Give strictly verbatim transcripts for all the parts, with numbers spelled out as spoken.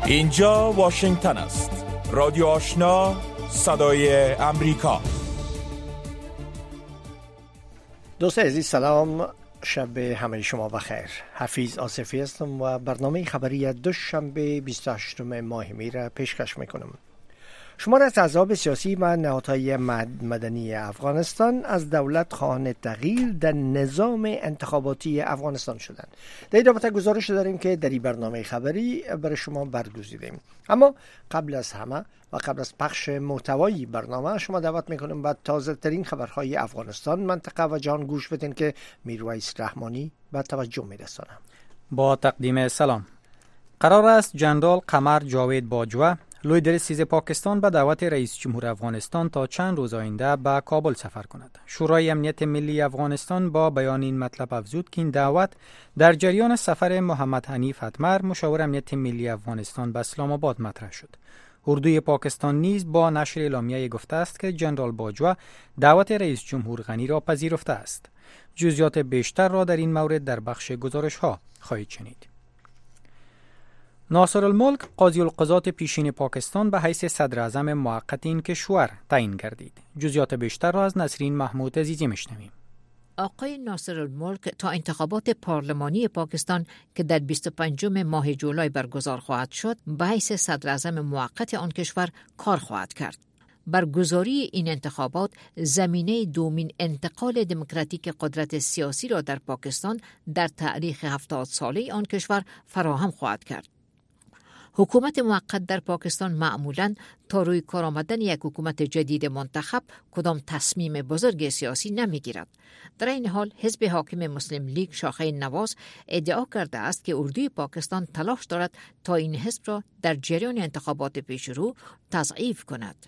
اینجا واشنگتن است. رادیو آشنا، صدای امریکا. دوست عزیز سلام، شب همه شما بخیر. حفیظ آصفی هستم و برنامه خبری دوشنبه بیست و هشتم ماه می را پیشکش میکنم. شمار از احزاب سیاسی و نهادهای مدنی افغانستان از دولت خواهان تغییر در نظام انتخاباتی افغانستان شدند. در این رابطه گزارش داریم که در این برنامه خبری برای شما برگزیدیم. اما قبل از همه و قبل از پخش محتوای برنامه شما دعوت میکنم به تازه ترین خبرهای افغانستان، منطقه و جهان گوش بدین که میرویس رحمانی به توجه میرسانم. با تقدیم سلام. قرار است جنرال قمر جاوید باجوه، لوی سیز پاکستان به دعوت رئیس جمهور افغانستان تا چند روز آینده به کابل سفر کند. شورای امنیت ملی افغانستان با بیان این مطلب افزود که این دعوت در جریان سفر محمد حنیف اتمر، مشاور امنیت ملی افغانستان، به اسلام آباد مطرح شد. اردوی پاکستان نیز با نشر اعلامیه گفته است که جنرال باجوه دعوت رئیس جمهور غنی را پذیرفته است. جزئیات بیشتر را در این مورد در بخش گزارش ها خواهید شنید. ناصر الملک قاضی القضات پیشین پاکستان به حیث صدر اعظم موقت این کشور تعیین گردید. جزئیات بیشتر را از نسرین محمود عزیزی میشنویم. آقای ناصر الملک تا انتخابات پارلمانی پاکستان که در بیست و پنجم ماه جولای برگزار خواهد شد به حیث صدر اعظم موقت آن کشور کار خواهد کرد. برگزاری این انتخابات زمینه دومین انتقال دموکراتیک قدرت سیاسی را در پاکستان در تاریخ هفتاد ساله آن کشور فراهم خواهد کرد. حکومت موقت در پاکستان معمولاً تا روی کار آمدن یک حکومت جدید منتخب کدام تصمیم بزرگ سیاسی نمیگیرد. در این حال حزب حاکم مسلم لیگ شاخه نواز ادعا کرده است که اردوی پاکستان تلاش دارد تا این حزب را در جریان انتخابات پیشرو تضعیف کند.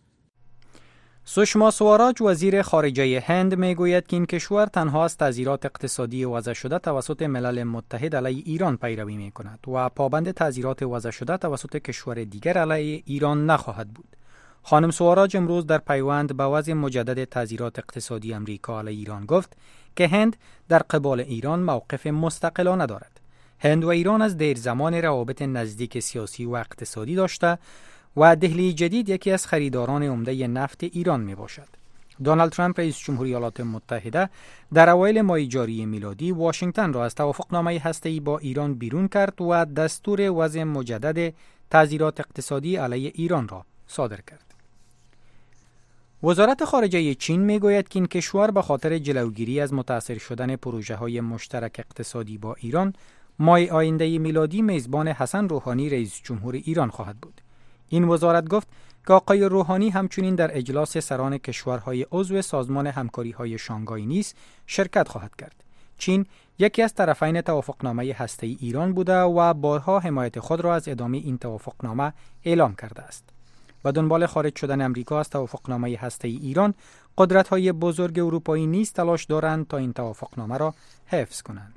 سشما سواراج وزیر خارجه هند میگوید که این کشور تنها از تعزیرات اقتصادی وضع شده توسط ملل متحد علیه ایران پیروی می کند و پابند تعزیرات وضع شده توسط کشور دیگر علیه ایران نخواهد بود. خانم سواراج امروز در پیوند به وضع مجدد تعزیرات اقتصادی امریکا علیه ایران گفت که هند در قبال ایران موقف مستقلانه دارد. هند و ایران از دیر زمان روابط نزدیک سیاسی و اقتصادی داشته و دهلی جدید یکی از خریداران عمده نفت ایران می باشد. دونالد ترامپ رئیس جمهوری ایالات متحده در اوایل ماه جاری میلادی واشنگتن را از توافقنامه هسته‌ای با ایران بیرون کرد و دستور وضع مجدد تعزیرات اقتصادی علیه ایران را صادر کرد. وزارت خارجه چین می گوید که این کشور به خاطر جلوگیری از متأثر شدن پروژه های مشترک اقتصادی با ایران ماه آینده میلادی میزبان حسن روحانی رئیس جمهور ایران خواهد بود. این وزارت گفت که آقای روحانی همچنین در اجلاس سران کشورهای عضو سازمان همکاری‌های شانگهای نیز شرکت خواهد کرد. چین یکی از طرفین توافقنامه هسته‌ای ایران بوده و بارها حمایت خود را از ادامه این توافقنامه اعلام کرده است. و دنبال خارج شدن امریکا از توافقنامه هسته‌ای ایران، قدرت‌های بزرگ اروپایی نیز تلاش دارند تا این توافقنامه را حفظ کنند.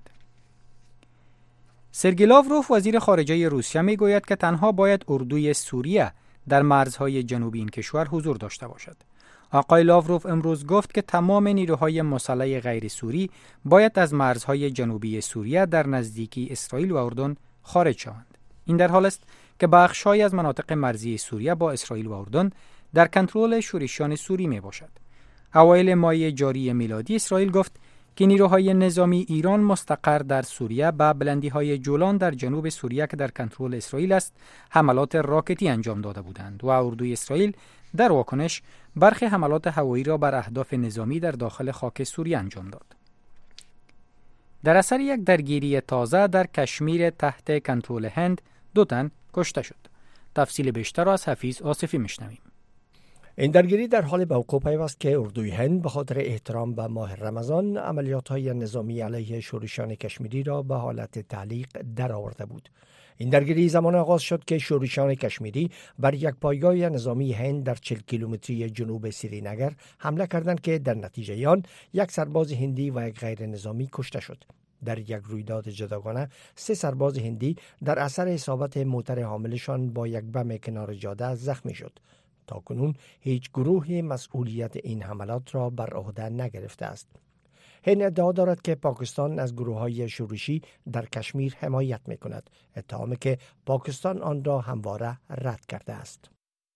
سرگئی لاوروف وزیر خارجه روسیه میگوید که تنها باید اردوی سوریه در مرزهای جنوبی این کشور حضور داشته باشد. آقای لاوروف امروز گفت که تمام نیروهای مسلح غیر سوری باید از مرزهای جنوبی سوریه در نزدیکی اسرائیل و اردن خارج شوند. این در حال است که بخش‌هایی از مناطق مرزی سوریه با اسرائیل و اردن در کنترل شورشیان سوری می باشد. اوایل ماه جاری میلادی اسرائیل گفت که نیروهای نظامی ایران مستقر در سوریه به بلندی‌های جولان در جنوب سوریه که در کنترل اسرائیل است حملات راکتی انجام داده بودند و اردوی اسرائیل در واکنش برخی حملات هوایی را بر اهداف نظامی در داخل خاک سوریه انجام داد. در اثر یک درگیری تازه در کشمیر تحت کنترل هند دو تن کشته شد. تفصیل بیشتر را از حفیظ آصفی میشنویم. این درگیری در حال به وقوع پیوست که اردوی هند به خاطر احترام به ماه رمضان عملیات‌های نظامی علیه شورشیان کشمیری را به حالت تعلیق درآورده بود. این درگیری زمان آغاز شد که شورشیان کشمیری بر یک پایگاه نظامی هند در چهل کیلومتری جنوب سرینگر حمله کردند که در نتیجه آن یک سرباز هندی و یک غیر نظامی کشته شد. در یک رویداد جداگانه سه سرباز هندی در اثر اصابت موتر حاملشان با یک بم کنار جاده زخمی شد. تاکنون هیچ گروه مسئولیت این حملات را بر عهده نگرفته است. هند ادعا دارد که پاکستان از گروه‌های شورشی در کشمیر حمایت می‌کند، اتهامی که پاکستان آن را همواره رد کرده است.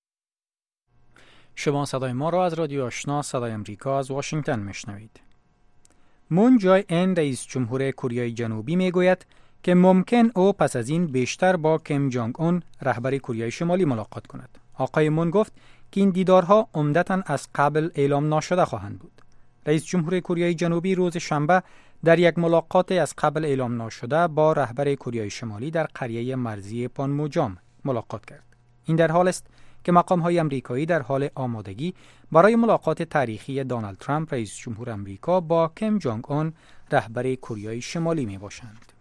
شما صدای ما را از رادیو آشنا صدای امریکا از واشنگتن میشنوید. مون جای این رئیس جمهور کره جنوبی میگوید که ممکن او پس از این بیشتر با کیم جونگ اون رهبر کره شمالی ملاقات کند. آقای مون گفت که این دیدارها عمدتاً از قبل اعلام ناشده خواهند بود. رئیس جمهور کره جنوبی روز شنبه در یک ملاقات از قبل اعلام ناشده با رهبر کره شمالی در قریه مرزی پانموجام ملاقات کرد. این در حال است که مقام‌های آمریکایی در حال آمادگی برای ملاقات تاریخی دونالد ترامپ رئیس جمهور آمریکا با کیم جونگ اون رهبر کره شمالی میباشند.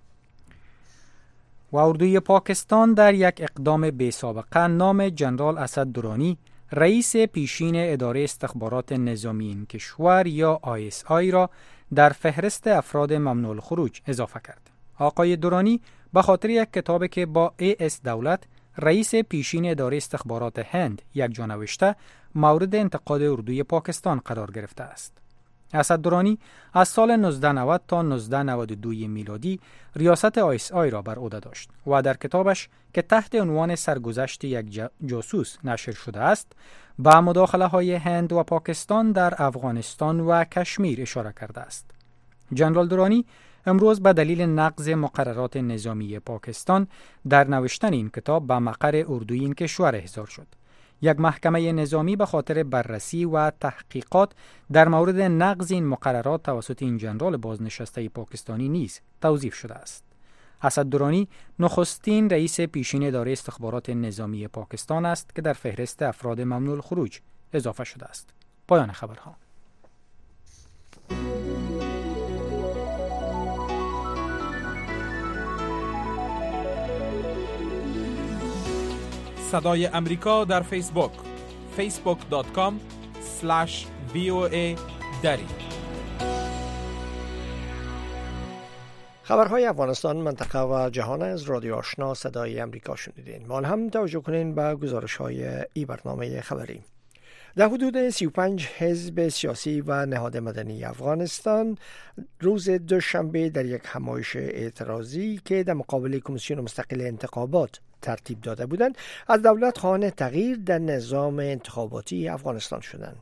و اردوی پاکستان در یک اقدام بی سابقه نام جنرال اسد درانی رئیس پیشین اداره استخبارات نظامی این کشور یا آی اس آی را در فهرست افراد ممنوع الخروج اضافه کرد. آقای درانی به خاطر یک کتابی که با ای اس دولت رئیس پیشین اداره استخبارات هند یک جا نوشته مورد انتقاد اردوی پاکستان قرار گرفته است. اسد درانی از سال نوزده نود تا نوزده نود و دو میلادی ریاست آی اس آی را بر عهده داشت و در کتابش که تحت عنوان سرگذشت یک جاسوس نشر شده است به مداخله های هند و پاکستان در افغانستان و کشمیر اشاره کرده است. جنرال درانی امروز به دلیل نقض مقررات نظامی پاکستان در نوشتن این کتاب به مقر اردوی این کشور احضار شد. یک محکمه نظامی به خاطر بررسی و تحقیقات در مورد نقض این مقررات توسط این جنرال بازنشسته پاکستانی نیز توظیف شده است. اسد درانی نخستین رئیس پیشین اداره استخبارات نظامی پاکستان است که در فهرست افراد ممنوع الخروج اضافه شده است. پایان خبرها. صدای امریکا در فیسبوک فیسبوک دات کام اسلش وی او ای دری. خبرهای افغانستان، منطقه و جهان از رادیو آشنا صدای امریکا شنیدین. ما هم توجه کنین به گزارش‌های این برنامه خبری. در حدود سی و پنج حزب سیاسی و نهاد مدنی افغانستان روز دوشنبه در یک همایش اعتراضی که در مقابل کمیسیون مستقل انتخابات ترتیب داده بودند از دولت خواهان تغییر در نظام انتخاباتی افغانستان شدند.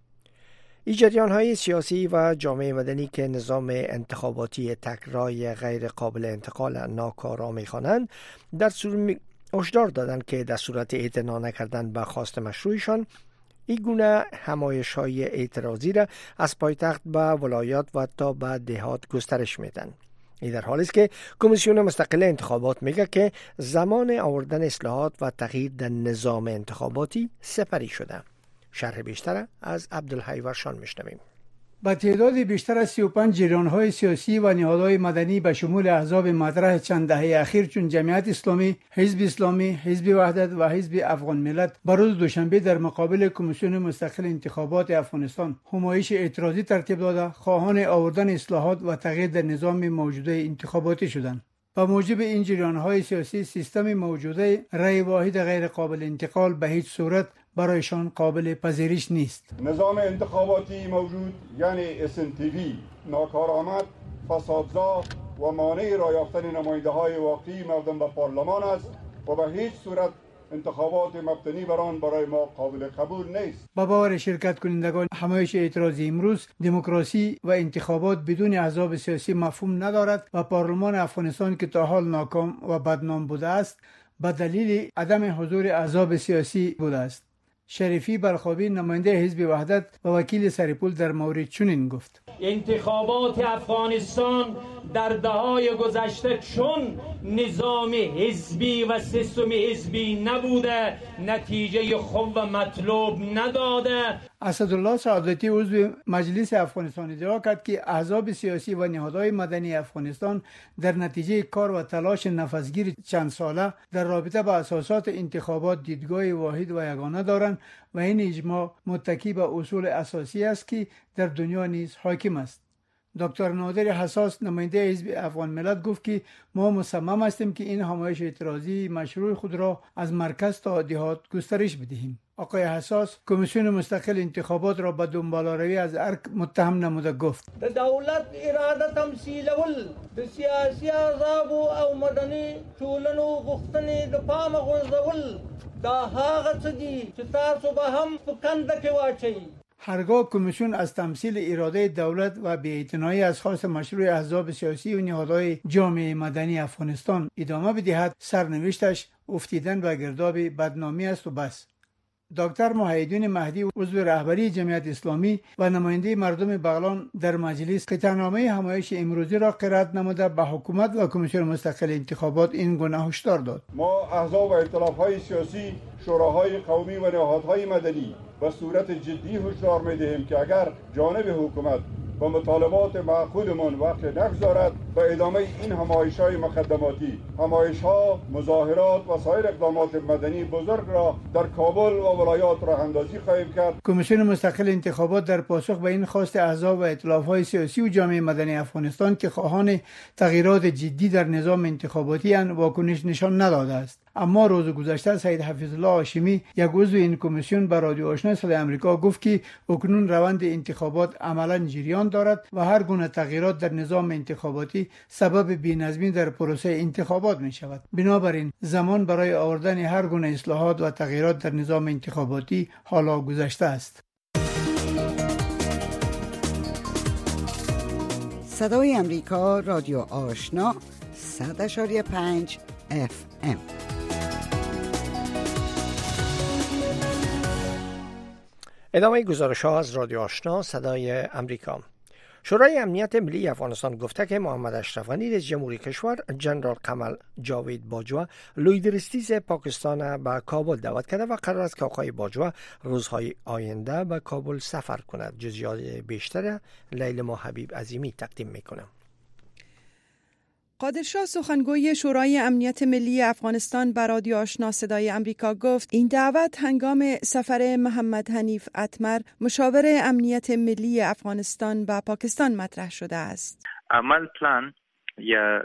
این جریان‌های سیاسی و جامعه مدنی که نظام انتخاباتی تکرار غیر قابل انتقال ناکارا می‌خوانند در صورت هشدار دادند که در صورت اعتنا نکردن به خواست مشروعشان این گونه همایش‌های اعتراضی را از پایتخت به ولایات و تا به دهات گسترش میدن. این در حالی است که کمیسیون مستقل انتخابات میگه که زمان آوردن اصلاحات و تغییر در نظام انتخاباتی سپری شده. شرح بیشتر از عبدالحی ورشان میشنویم. با تعداد بیشتر از سی و پنج جریان‌های سیاسی و نهادهای مدنی به شمول احزاب مطرح چند دهه اخیر چون جمعیت اسلامی، حزب اسلامی، حزب وحدت و حزب افغان ملت بروز دوشنبه در مقابل کمیسیون مستقل انتخابات افغانستان همایش اعتراضی ترتیب داده خواهان آوردن اصلاحات و تغییر در نظام موجوده انتخاباتی شدند. با موجب این جریان‌های سیاسی سیستم موجوده رأی واحد غیر قابل انتقال به هیچ صورت برایشان قابل پذیرش نیست. نظام انتخاباتی موجود یعنی اس ان تی وی ناکارآمد، فسادزا و مانع رای یافتن نماینده‌های واقعی مردم به پارلمان است و به هیچ صورت انتخابات مبتنی بر آن برای ما قابل قبول نیست. با باور شرکت کنندگان همایش اعتراضی امروز دموکراسی و انتخابات بدون احزاب سیاسی مفهوم ندارد و پارلمان افغانستان که تا حال ناکام و بدنام بوده است به دلیل عدم حضور احزاب سیاسی بوده است. شریفی برخوابی نماینده حزب وحدت و وکیل سرپول در مورد چنین گفت: انتخابات افغانستان در دهه‌های گذشته چون نظام حزبی و سیستم حزبی نبوده نتیجه خوب و مطلوب نداده. اسدالله سعادتی عضو مجلس افغانستان ادعا کرد که احزاب سیاسی و نهادهای مدنی افغانستان در نتیجه کار و تلاش نفسگیر چند ساله در رابطه با اساسات انتخابات دیدگاه واحد و یگانه دارند و این اجماع متکی به اصول اساسی است که در دنیا نیز حاکم است. دکتر نادر حساس نماینده حزب افغان ملت گفت که ما مصمم هستیم که این همایش اعتراضی مشروع خود را از مرکز تا دهات گسترش بدهیم. آقای حساس کمیسیون مستقل انتخابات را به دنباله‌روی از ارگ متهم نموده گفت دولت اراده تمثیلول د سیاسی احزاب او مدني ټولنو غوښتنې د پامه غورځول دا هغه څه دي چې تاسو به هم په کنده کې واچئ. هرگاه کمیسیون از تمثیل اراده دولت و بی‌اعتنایی از خواست مشروع احزاب سیاسی و نهادهای جامعه مدنی افغانستان ادامه بدهد، سرنوشتش افتیدن به گرداب بدنامی است و بس. دکتر محیدین مهدی عضو رهبری جمعیت اسلامی و نماینده مردم بغلان در مجلس قطعنامه همایش امروزی را قرائت نموده به حکومت و کمیسیون مستقل انتخابات این گونه هشدار داد. ما احزاب و ائتلاف‌های سیاسی، شوراهای قومی و نهادهای مدنی به صورت جدی هشدار می‌دهیم که اگر جانب حکومت و مطالبات معقولمان وقت نگذارد به ادامه این همایش‌های مقدماتی، همایش‌ها، مظاهرات و سایر اقدامات مدنی بزرگ را در کابل و ولایات راه اندازی خواهیم کرد. کمیسیون مستقل انتخابات در پاسخ به این خواست احزاب و ائتلاف‌های سیاسی و جامعه مدنی افغانستان که خواهان تغییرات جدی در نظام انتخاباتی اند واکنش نشان نداده است. اما روز گذشته سید حفیظ الله هاشمی یک عضو این کمیسیون به رادیو آشنا صدای آمریکا گفت که اکنون روند انتخابات عملاً جریان دارد و هر گونه تغییرات در نظام انتخاباتی سبب بی‌نظمی در پروسه انتخابات می شود. بنابراین زمان برای آوردن هر گونه اصلاحات و تغییرات در نظام انتخاباتی حالا گذشته است. صدای آمریکا، رادیو آشنا، صد و پنج اف ام. ادامه گزارش ها از رادیو آشنا صدای امریکا. شورای امنیت ملی افغانستان گفته که محمد اشرف غنی رئیس جمهوری کشور جنرال قمر جاوید باجوه لویدرستیز پاکستان به کابل دعوت کرده و قرار است که آقای باجوه روزهای آینده به کابل سفر کند. جزئیات بیشتر لیلا حبیب عظیمی تقدیم میکنم. قادرشاه سخنگوی شورای امنیت ملی افغانستان به رادیو آشنا صدای امریکا گفت این دعوت هنگام سفر محمد حنیف اتمر مشاور امنیت ملی افغانستان به پاکستان مطرح شده است. عمل پلان یا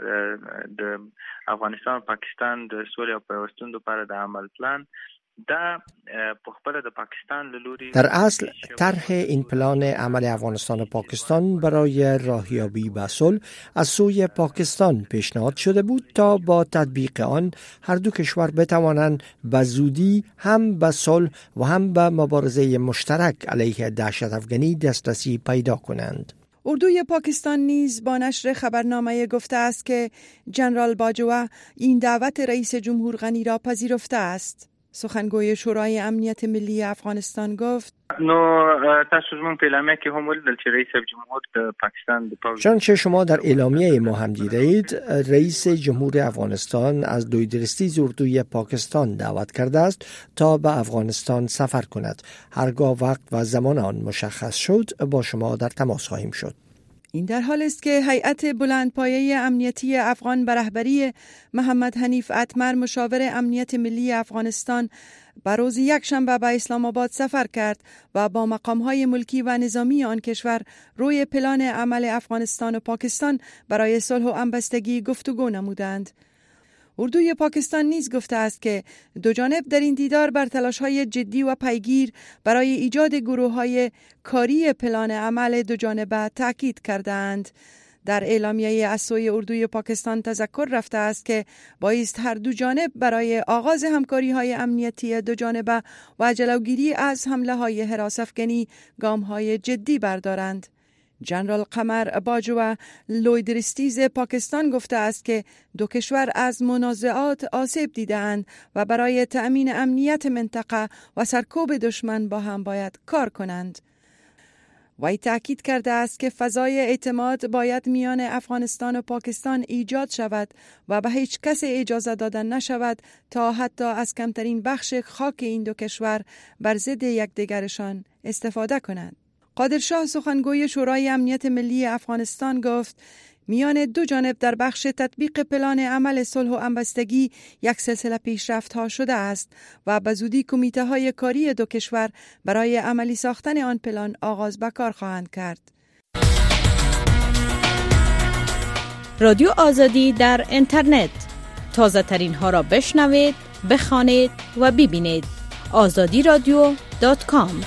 د افغانستان و پاکستان د سولې او پیوستون لپاره د عمل پلان دا پخپله د پاکستان لوري در اصل طرح این پلان عمل افغانستان و پاکستان برای راهیابی به صلح از سوی پاکستان پیشنهاد شده بود تا با تطبیق آن هر دو کشور بتوانند به زودی هم به صلح و هم به مبارزه مشترک علیه دهشت افغانی دسترسی پیدا کنند. اردوی پاکستان نیز با نشر خبرنامه گفته است که جنرال باجوه این دعوت رئیس جمهور غنی را پذیرفته است. سخنگوی شورای امنیت ملی افغانستان گفت نو تاسو زمون په اعلامیه کې هم ولیدل چې رئیس جمهور د پاکستان د چنانچه شما در اعلامیه ما هم دیدید رئیس جمهور افغانستان از لویدرستیز اردوی پاکستان دعوت کرده است تا به افغانستان سفر کند. هرگاه وقت و زمان آن مشخص شد با شما در تماس خواهیم شد. این در حال است که هیئت بلندپایه امنیتی افغان به رهبری محمد حنیف اتمر مشاور امنیت ملی افغانستان به روز یکشنبه به اسلام آباد سفر کرد و با مقام‌های ملکی و نظامی آن کشور روی پلان عمل افغانستان و پاکستان برای صلح و همبستگی گفتگو نمودند. اردوی پاکستان نیز گفته است که دو جانب در این دیدار بر تلاش‌های جدی و پیگیر برای ایجاد گروه‌های کاری پلان عمل دو جانبه تاکید کردند. در اعلامیه از سوی اردوی پاکستان تذکر رفته است که بایست هر دو جانب برای آغاز همکاری‌های امنیتی دو جانبه و جلوگیری از حمله‌های هراس افغانی گام‌های جدی بردارند. جنرال قمر باجوه لویدرستیز پاکستان گفته است که دو کشور از منازعات آسیب دیدند و برای تأمین امنیت منطقه و سرکوب دشمن با هم باید کار کنند. وی تأکید کرده است که فضای اعتماد باید میان افغانستان و پاکستان ایجاد شود و به هیچ کس اجازه دادن نشود تا حتی از کمترین بخش خاک این دو کشور بر ضد یکدیگرشان استفاده کنند. قادرشاه سخنگوی شورای امنیت ملی افغانستان گفت میان دو جانب در بخش تطبیق پلان عمل صلح و همبستگی یک سلسله پیشرفت‌ها شده است و به زودی کمیته‌های کاری دو کشور برای عملی ساختن آن پلان آغاز به کار خواهند کرد. رادیو آزادی در اینترنت تازه ترین ها را بشنوید، بخوانید و ببینید. آزادی رادیو دات کام.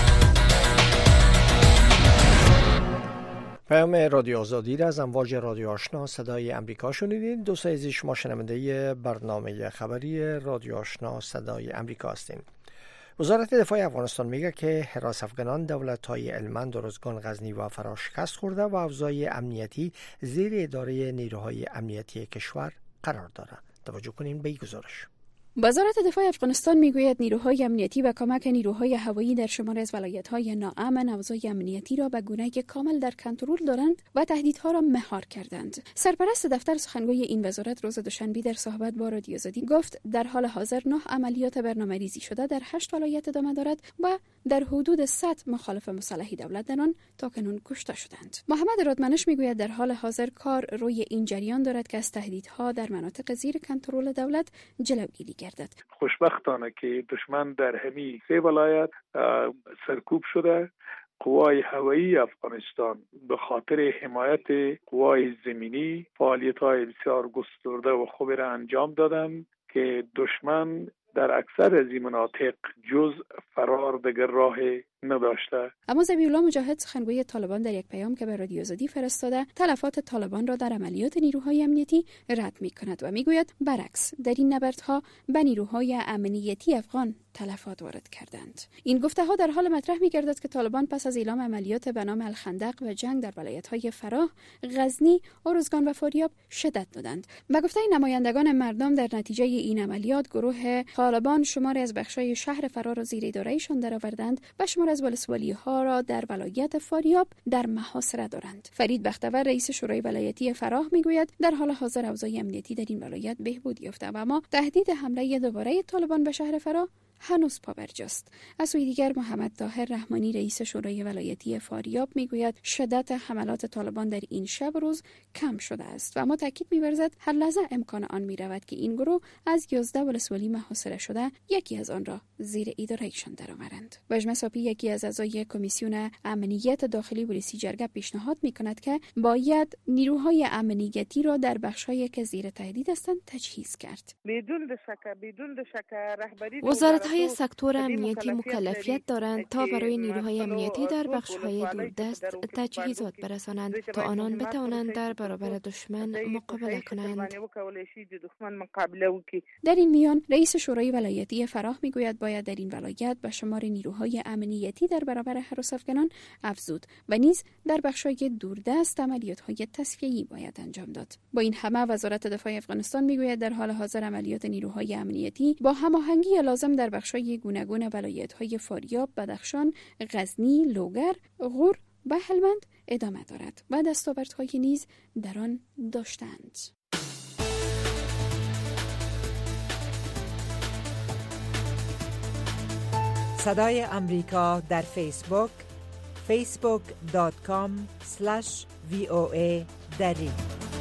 پیام رادیو آزادی را از امواج رادیو آشنا صدای امریکا شنیدین. دوستان عزیز، شما شنونده برنامه خبری رادیو آشنا صدای امریکا هستین. وزارت دفاع افغانستان میگه که حراس افغانان دولت‌های هلمند، ارزگان، غزنی و فرا شکست خورده و اوضاع امنیتی زیر اداره نیروهای امنیتی کشور قرار دارد. توجه کنین به این گزارش. وزارت دفاع افغانستان میگوید نیروهای امنیتی و کمک نیروهای هوایی در شمار از ولایت‌های ناامن اوضاع امنیتی را به گونه‌ای که کامل در کنترل دارند و تهدیدها را مهار کردند. سرپرست دفتر سخنگوی این وزارت روز دوشنبه در صحبت با رادیو آزادی گفت در حال حاضر نه عملیات برنامه‌ریزی شده در هشت ولایت ادامه دارد و در حدود صد مخالف مسلح دولت در آن تاکنون کشته شدند. محمد رادمنش میگوید در حال حاضر کار روی این جریان دارد که از تهدیدها در مناطق زیر کنترل دولت جلوگیری گردد. خوشبختانه که دشمن در همین سه ولایت سرکوب شده. قوای هوایی افغانستان به خاطر حمایت قوای زمینی فعالیت‌های بسیار گسترده و خوبی را انجام دادند که دشمن در اکثر از این مناطق جز فرار دیگر راه نداشته. اما ذبیح‌الله مجاهد سخنگوی طالبان در یک پیام که به رادیو آزادی فرستاده تلفات طالبان را در عملیات نیروهای امنیتی رد می‌کند و میگوید برعکس در این نبردها به نیروهای امنیتی افغان تلفات وارد کردند. این گفته‌ها در حال مطرح می‌گردد که طالبان پس از اعلام عملیات به نام الخندق و جنگ در ولایت‌های فراه، غزنی، ارزگان و فاریاب شدت دادند. به گفته نمایندگان مردم در نتیجه این عملیات گروه طالبان شماری از بخش‌های شهر فراه را زیر اداره‌شان درآوردند و شمار از ولسوالی‌ها را در ولایت فاریاب در محاصره دارند. فرید بختور رئیس شورای ولایتی فراه میگوید در حال حاضر اوضاع امنیتی در این ولایت بهبود یافته و اما تهدید حمله دوباره طالبان به شهر فراه هنوز پابرجاست. از سوی دیگر محمد طاهر رحمانی رئیس شورای ولایتی فاریاب میگوید شدت حملات طالبان در این شب و روز کم شده است و اما تاکید می‌ورزد هر لحظه امکان آن می‌رود که این گروه از یازده ولسوالی محاصره شده یکی از آن را زیر اداره‌شان درآورند. وجمه صاپی یکی از اعضای کمیسیون امنیت داخلی پلیسی جرگه پیشنهاد می‌کند که باید نیروهای امنیتی را در بخش‌هایی که زیر تهدید هستند تجهیز کرد. بدون شک بدون شک رهبری وزارت‌های سکتور امنیتی مکلفیت دارند تا برای نیروهای امنیتی در بخش‌های دوردست تجهیزات برسانند تا آنان بتوانند در برابر دشمن مقابله کنند. در این میان رئیس شورای ولایتی فراه میگوید باید در این ولایت به شمار نیروهای امنیتی در برابر هراس افغانان افزود و نیز در بخش‌های دوردست عملیات‌های تصفیه‌ای باید انجام داد. با این همه وزارت دفاع افغانستان میگوید در حال حاضر عملیات نیروهای امنیتی با هماهنگی لازم در بخش‌های گوناگون ولایت‌های فاریاب، بدخشان، غزنی، لوگر، غور و هلمند ادامه دارد و دستاوردهای نیز در آن داشتند. صدای امریکا در فیسبوک فیسبوک دات کام اسلش وی او ای دری.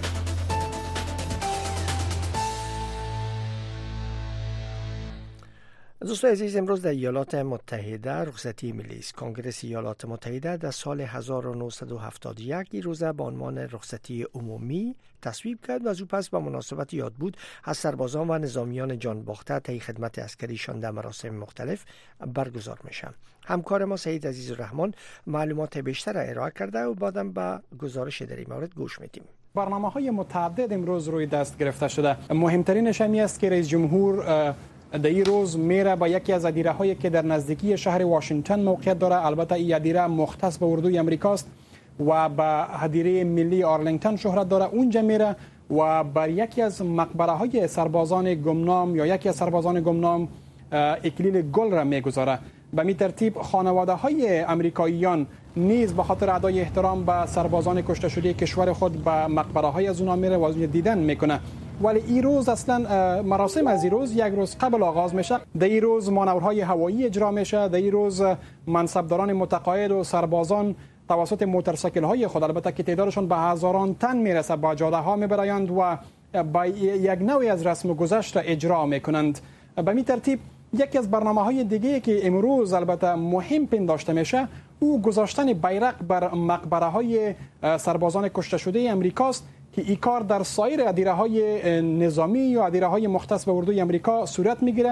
دوستان عزیز، امروز در ایالات متحده رخصتی ملی است. کنگره ایالات متحده در سال هزار و نهصد و هفتاد و یک این روز به عنوان رخصتی عمومی تصویب کرد و از او پس به مناسبت یاد بود از سربازان و نظامیان جان باخته طی خدمت عسکریشان در مراسم مختلف برگزار میشه. همکار ما سعید عزیزالرحمن معلومات بیشتر را ارائه کرده و بعدم به گزارش در این مورد گوش میدیم. برنامه‌های متعدد امروز روی دست گرفته شده. مهمترینش این است که رئیس جمهور در این روز میره با یکی از ادیره هایی که در نزدیکی شهر واشنگتن موقعیت داره. البته این ادیره مختص به اردوی امریکاست و به ادیره ملی آرلینگتن شهرت داره. اونجا میره و بر یکی از مقبره های سربازان گمنام یا یکی از سربازان گمنام اکلیل گل را میگذاره. به می ترتیب خانواده های امریکاییان نیز به خاطر ادای احترام به سربازان کشته شده کشور خود به مقبره های از اونها میره و دیدن میکنه. ولی این روز اصلا مراسم از این روز یک روز قبل آغاز میشه. در این روز مانورهای هوایی اجرا میشه. در این روز منصبداران متقاعد و سربازان توسط موتورسیکل های خود، البته که تعدادشون به هزاران تن میرسه، با جاده ها میبرند و با یک نوعی از رسم و گذشت را اجرا میکنند. به می ترتیب یکی از برنامه‌های دیگه که امروز البته مهم پنداشته میشه او گذاشتن بیرق بر مقبره‌های سربازان کشته شده امریکاست که این کار در سایر ادیره‌های نظامی یا ادیره‌های مختص به اردوی امریکا صورت میگیره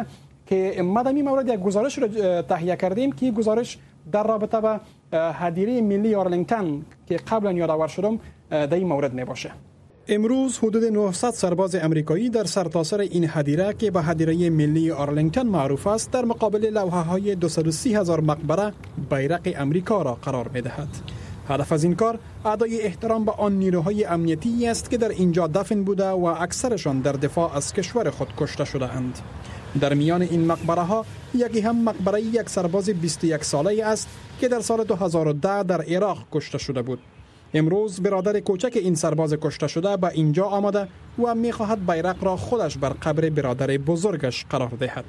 که ما در این مورد یک گزارش رو تهیه کردیم که گزارش در رابطه با هدیره ملی آرلینگتن که قبلا یادآور شدم در این مورد می باشه. امروز حدود نهصد سرباز امریکایی در سرتاسر این هدیره که به هدیره ملی آرلینگتن معروف است در مقابل لوحه‌های دویست و سی هزار مقبره بیرق امریکا را قرار می‌دهد. هدف از این کار ادای احترام به آن نیروهای امنیتی است که در اینجا دفن بوده و اکثرشان در دفاع از کشور خود کشته شده اند. در میان این مقبره ها یکی هم مقبره یک سرباز بیست و یک ساله است که در سال دو هزار و ده در عراق کشته شده بود. امروز برادر کوچک این سرباز کشته شده به اینجا آمده و می‌خواهد بیرق را خودش بر قبر برادر بزرگش قرار دهد.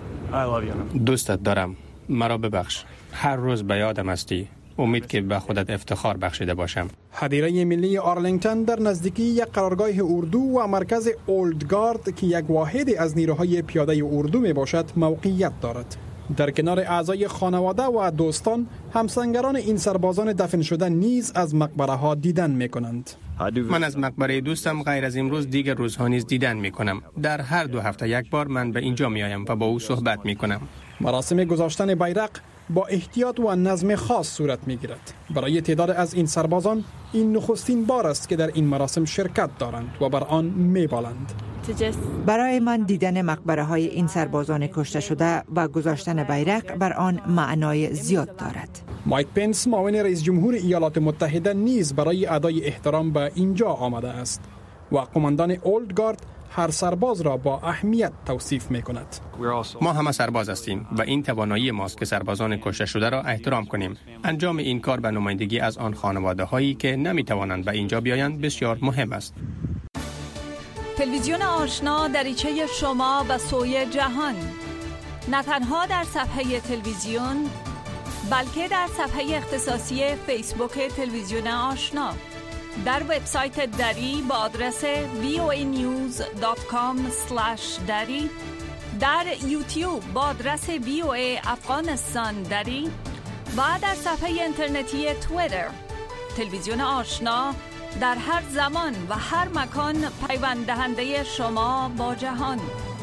دوستت دارم، مرا ببخش. هر روز به یادم هستی. امید که به خودت افتخار بخشیده باشم. هدیره ملی آرلینگتن در نزدیکی یک قرارگاه اردو و مرکز اولد گارد که یک واحد از نیروهای پیاده اردو می باشد موقعیت دارد. در کنار اعضای خانواده و دوستان، همسنگران این سربازان دفن شده نیز از مقبره ها دیدن می کنند. من از مقبره دوستم غیر از امروز دیگر روزها نیز دیدن می کنم. در هر دو هفته یک بار من به اینجا می آیم و با او صحبت می کنم. مراسم گذاشتن بیرق با احتیاط و نظم خاص صورت می گیرد. برای تعداد از این سربازان این نخستین بار است که در این مراسم شرکت دارند و بر آن می بالند. برای من دیدن مقبره های این سربازان کشته شده و گذاشتن بیرق بر آن معنای زیاد دارد. مایک پنس معاون رئیس جمهور ایالات متحده نیز برای ادای احترام به اینجا آمده است و قماندان اولد گارد هر سرباز را با اهمیت توصیف می کند. ما همه سرباز هستیم و این توانایی ماست که سربازان کشته شده را احترام کنیم. انجام این کار به نمایندگی از آن خانواده هایی که نمی توانند به اینجا بیایند بسیار مهم است. تلویزیون آشنا دریچه شما به سوی جهان، نه تنها در صفحه تلویزیون بلکه در صفحه اختصاصی فیسبوک تلویزیون آشنا، در وبسایت دری با آدرس وی او ای نیوز دات کام اسلش دری، در یوتیوب با آدرس وی او ای افغانستان دری و در صفحه اینترنتی توییتر. تلویزیون آشنا در هر زمان و هر مکان پیوند دهنده شما با جهان.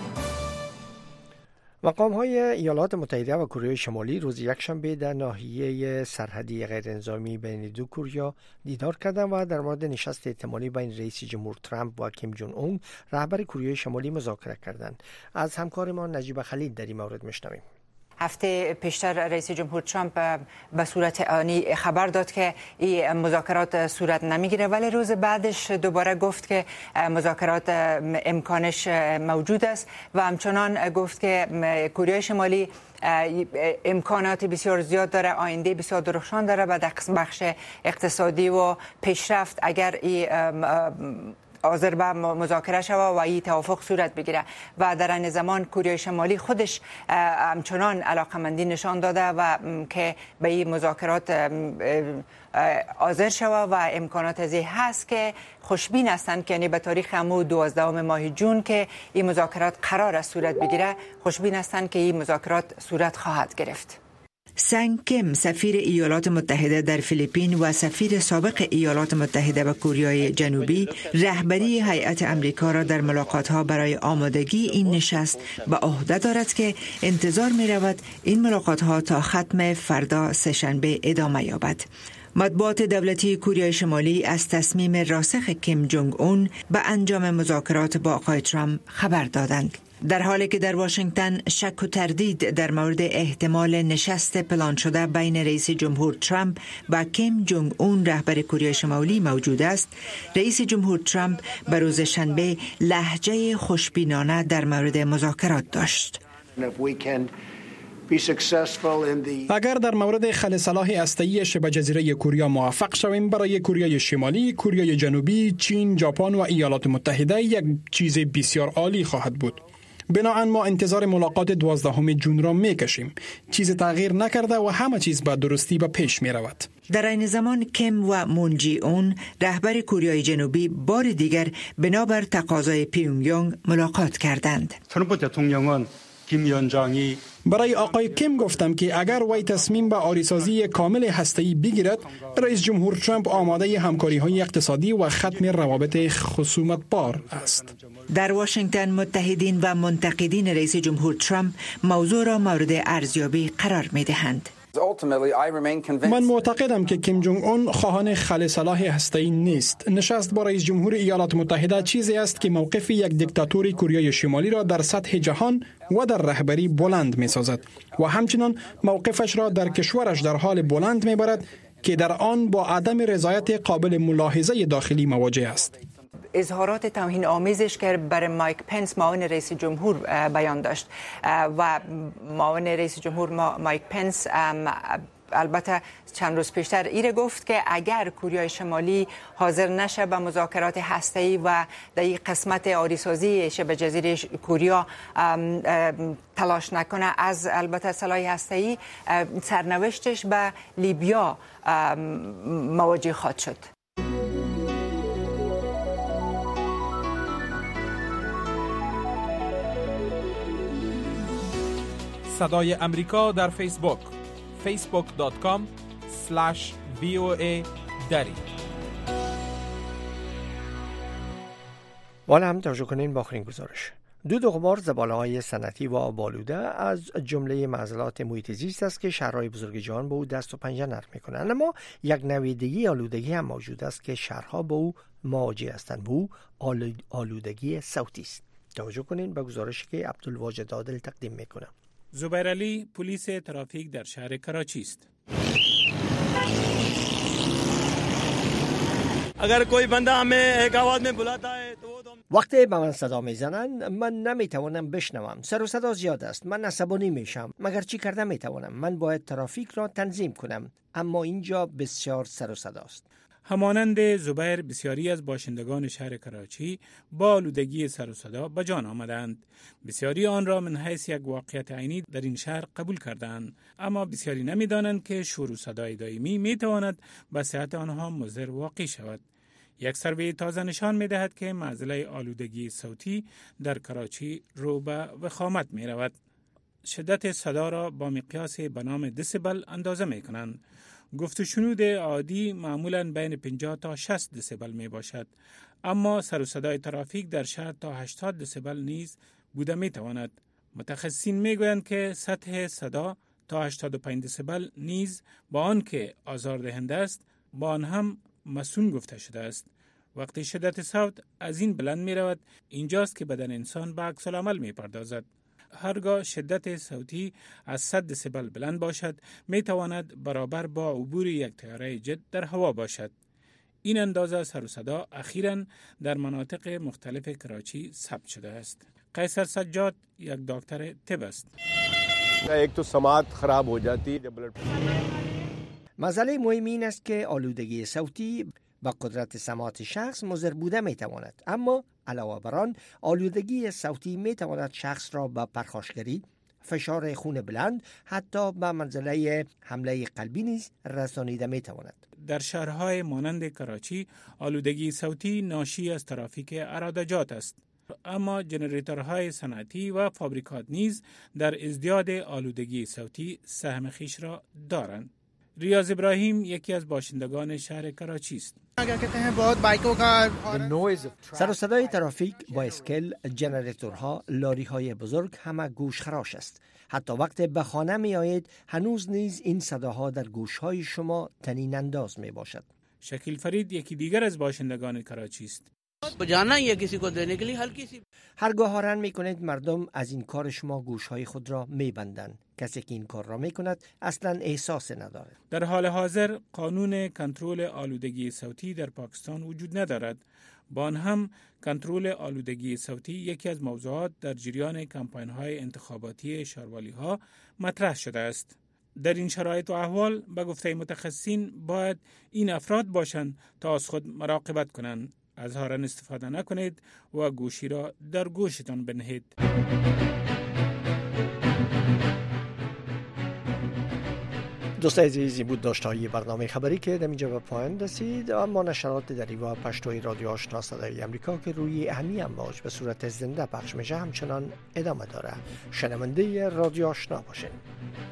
مقام‌های ایالات متحده و کره شمالی روز یکشنبه در ناحیه سرحدی غیرنظامی بین دو کره دیدار کردند و در مورد نشست احتمالی بین رئیس جمهور ترامپ و کیم جونگ اون رهبر کره شمالی مذاکره کردند. از همکارمان نجیب خلیل در این مورد میشنویم. هفته پیشتر رئیس جمهور ترامپ به صورت آنی خبر داد که این مذاکرات صورت نمیگیره، ولی روز بعدش دوباره گفت که مذاکرات امکانش موجود است و همچنان گفت که کره شمالی امکانات بسیار زیاد داره، آینده بسیار درخشان داره و در بخش اقتصادی و پیشرفت اگر این حاضر به مذاکره شود و این توافق صورت بگیره. و در این زمان کره شمالی خودش همچنان علاقمندی نشان داده و که به این مذاکرات حاضر شود و امکانات از این هست که خوشبین هستند که یعنی به تاریخ همو دوازدهم ماه جون که این مذاکرات قرار است صورت بگیره، خوشبین هستند که این مذاکرات صورت خواهد گرفت. سنگ کیم سفیر ایالات متحده در فیلیپین و سفیر سابق ایالات متحده و کره جنوبی رهبری هیئت امریکا را در ملاقات‌ها برای آمادگی این نشست به عهده دارد که انتظار می‌رود این ملاقات‌ها تا ختم فردا سه‌شنبه ادامه یابد. مطبوعات دولتی کره شمالی از تصمیم راسخ کیم جونگ اون به انجام مذاکرات با آقای ترامپ خبر دادند. در حالی که در واشنگتن شک و تردید در مورد احتمال نشست پلان شده بین رئیس جمهور ترامپ و کیم جونگ اون رهبر کره شمالی موجود است، رئیس جمهور ترامپ به روز شنبه لهجه خوشبینانه در مورد مذاکرات داشت. اگر در مورد خل سلاح هسته‌ای شبه جزیره کره موفق شویم، برای کره شمالی، کره جنوبی، چین، ژاپن و ایالات متحده یک چیز بسیار عالی خواهد بود. بنابراین ما انتظار ملاقات دوازدهم جون را میکشیم. چیز تغییر نکرده و همه چیز به درستی به پیش می رود. در این زمان کیم و مون جی اون رهبر کره جنوبی بار دیگر بنابر تقاضای پیونگ یانگ ملاقات کردند. کیم یون جانگ برای آقای کیم گفتم که اگر وی تصمیم به آریسازی کامل هسته‌ای بگیرد، رئیس جمهور ترامپ آماده همکاری‌های اقتصادی و ختم روابط خصومت‌بار است. در واشنگتن متحدین و منتقدین رئیس جمهور ترامپ موضوع را مورد ارزیابی قرار می‌دهند. من معتقدم که کیم جونگ اون خواهان خلع سلاح هسته‌ای نیست. نشست با رئیس جمهور ایالات متحده چیزی است که موقف یک دیکتاتوری کوریای شمالی را در سطح جهان و در رهبری بلند می‌سازد و همچنین موقفش را در کشورش در حال بلند می‌برد که در آن با عدم رضایت قابل ملاحظه داخلی مواجه است. اظهارات توهین آمیزش که برای مایک پنس معاون رئیس جمهور بیان داشت و معاون رئیس جمهور مایک پنس البته چند روز پیشتر ایره گفت که اگر کوریای شمالی حاضر نشه به مذاکرات هسته‌ای و در این قسمت آریسازی شبه جزیره کوریا تلاش نکنه از البته سلاح هسته‌ای، سرنوشتش به لیبیا مواجه خواهد شد. صدای امریکا در فیسبوک فیسبوک دات کام اسلش وی او ای دری. والا هم توجه کنین با آخرین گزارش. دو دغمار زباله‌های صنعتی و آبالوده از جمله معضلات محیط زیست است که شهرهای بزرگ جهان به او دست و پنجه نرم می‌کنند، اما یک نویدگی آلودگی هم موجود است که شهرها با او مواجه هستند. به او آلودگی صوتی است. توجه کنین به گزارشی که عبدالواجد عادل تقدیم می‌کنه. زبیر علی پلیس ترافیک در شهر کراچی است. اگر کوئی بندہ ہمیں ایک آواز میں بلاتا ہے تو وقتی به من صدا میزنند من نمیتوانم بشنوم. سر و صدا زیاد است. من عصبانی میشم. مگر چی کرده میتوانم؟ من باید ترافیک را تنظیم کنم، اما اینجا بسیار سر و صدا است. همانند زبیر، بسیاری از باشندگان شهر کراچی با آلودگی سر و صدا به جان آمدند. بسیاری آن را من حیث یک واقعیت عینی در این شهر قبول کردند، اما بسیاری نمی‌دانند که شور و صدای دائمی میتواند به صحت آنها مضر واقع شود. یک سروی تازه نشان می‌دهد که معضله آلودگی صوتی در کراچی رو به وخامت می‌رود. شدت صدا را با مقیاس به نام دسیبل اندازه می‌کنند. گفت و شنود عادی معمولاً بین پنجاه تا شصت دسیبل می باشد، اما سر و صدای ترافیک در شهر تا هشتاد دسیبل نیز بوده می تواند. متخصصین می گویند که سطح صدا تا هشتاد و پنج دسیبل نیز با آن که آزاردهنده است، با آن هم مسون گفته شده است. وقتی شدت صوت از این بلند می رود، اینجاست که بدن انسان به عکس العمل می پردازد. هرگاه شدت صوتی از صد دسیبل بلند باشد، می تواند برابر با عبور یک طیاره جت در هوا باشد. این اندازه سر و صدا اخیراً در مناطق مختلف کراچی ثبت شده است. قیصر سجاد یک دکتر طب است. یک تو سماعت خراب ہو جاتی. مسئله مهم این است که آلودگی صوتی با قدرت سماعت شخص مضر بوده می تواند، اما علاوه بر آن آلودگی صوتی می تواند شخص را به پرخاشگری، فشار خون بلند، حتی به منزله حمله قلبی نیز رسانیده می تواند. در شهرهای مانند کراچی آلودگی صوتی ناشی از ترافیک عراده است، اما جنریتورهای صنعتی و فابریکات نیز در ازدیاد آلودگی صوتی سهم خویش را دارند. ریاض ابراهیم یکی از باشندگان شهر کراچی است. سر و صدای ترافیک، بایسکل، جنریتورها، لاری‌های بزرگ همه گوشخراش است. حتی وقت به خانه می آید هنوز نیز این صداها در گوشهای شما طنین انداز می باشد. شکیل فرید یکی دیگر از باشندگان کراچی است. هرگاه هارن می کنید مردم از این کار شما گوشهای خود را می بندند. کسی که این کار را می کند اصلا احساس ندارد. در حال حاضر قانون کنترل آلودگی صوتی در پاکستان وجود ندارد. با آن هم کنترل آلودگی صوتی یکی از موضوعات در جریان کمپاین‌های انتخاباتی شاروالی‌ها مطرح شده است. در این شرایط و احوال به گفته متخصصین باید این افراد باشند تا از خود مراقبت کنند. از هارن استفاده نکنید و گوشی را در گوشتان بنهید. دوستان عزیزی بود داشته‌های برنامه خبری که در اینجا به پایان رسید. اما نشرات دریوا پشتوی رادیو آشنا صدای امریکا که روی اهمی امواج به صورت زنده پخش میشه همچنان ادامه داره. شنونده رادیو آشنا باشین.